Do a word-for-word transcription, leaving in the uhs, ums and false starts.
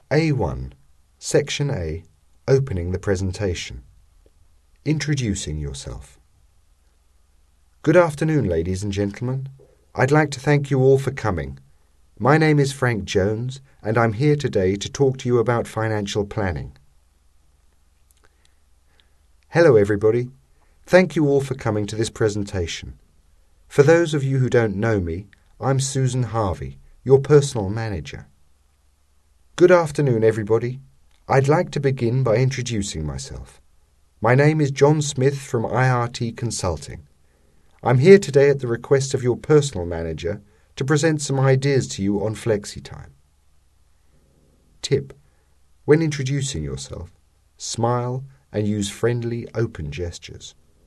A one, Section A, Opening the Presentation. Introducing yourself. Good afternoon, ladies and gentlemen. I'd like to thank you all for coming. My name is Frank Jones, and I'm here today to talk to you about financial planning. Hello, everybody. Thank you all for coming to this presentation. For those of you who don't know me, I'm Susan Harvey, your personal manager. Good afternoon, everybody. I'd like to begin by introducing myself. My name is John Smith from I R T Consulting. I'm here today at the request of your personal manager to present some ideas to you on FlexiTime. Tip: when introducing yourself, smile and use friendly, open gestures.